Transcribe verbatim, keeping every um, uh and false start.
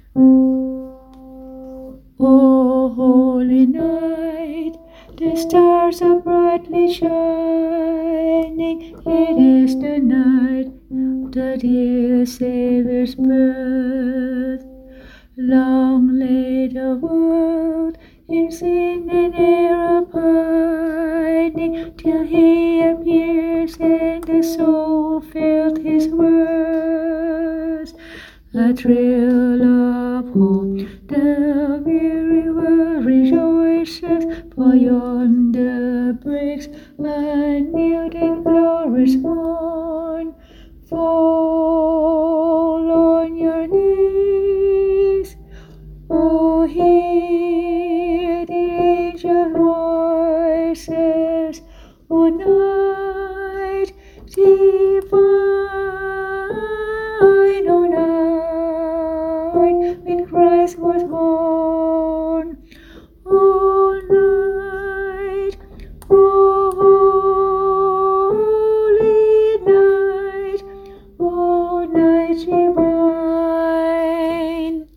O holy night, the stars are brightly shining. It is the night of the dear Saviour's birth. Long lay the world in sin and error pining, till He appears and the soul felt His worth. A thrill of hope